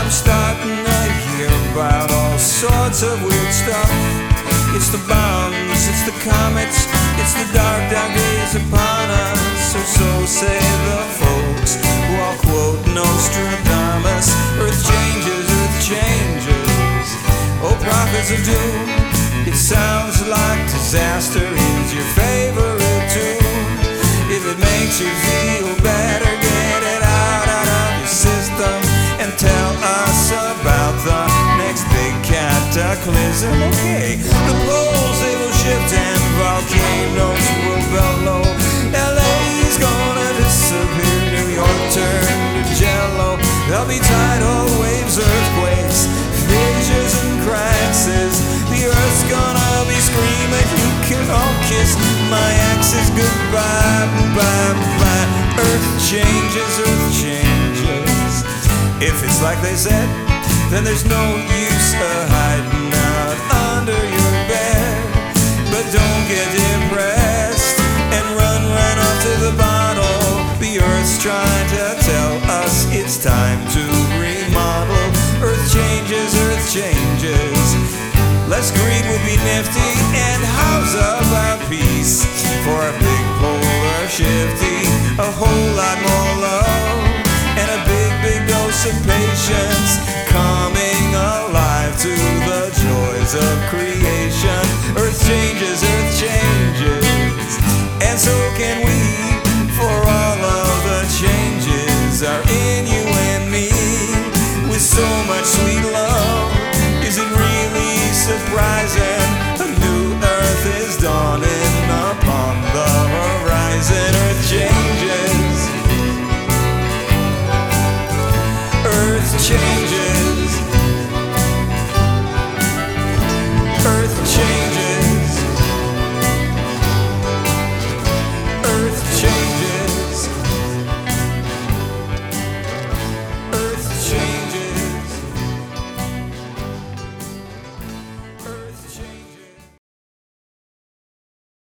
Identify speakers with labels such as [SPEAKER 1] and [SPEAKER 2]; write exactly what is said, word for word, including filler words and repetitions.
[SPEAKER 1] I'm starting to hear about all sorts of weird stuff. It's the bombs, it's the comets, it's the dark, dark days upon us, or so say the folks who all quote Nostradamus. Earth changes, earth changes, oh prophets of doom. It sounds like disaster is your favorite tune. If it makes you feel better, get it out, out of your system and tell us about the next big cataclysm. Okay, the poles they will shift and volcanoes will bellow. L A's gonna disappear, New York turn to jello. There'll be tidal waves, earthquakes, fissures and cracks. The earth's gonna be screaming, you can all kiss my exes goodbye, bye, bye. Earth changes, earth changes. If it's like they said, then there's no use of hiding out under your bed. But don't get depressed and run, run off to the bottle. The earth's trying to tell us it's time to remodel. Earth changes, earth changes. Less greed would be nifty, and how's about peace for a big polar shifty? A whole lot more love and a big, big dose of patience.